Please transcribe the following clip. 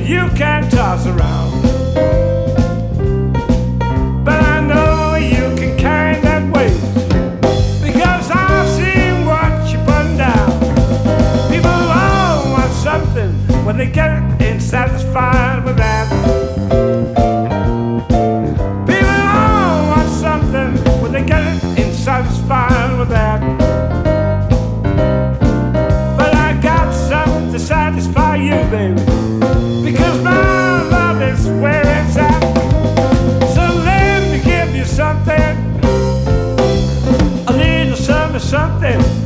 you can toss around. But I know you can carry that weight, because I've seen what you're putting down. People all want something when they get it, ain't satisfied with that. People all want something when they get it, ain't satisfied with that. But I got something to satisfy you, baby, because my love is where it's at. So let me give you something, a little something, something.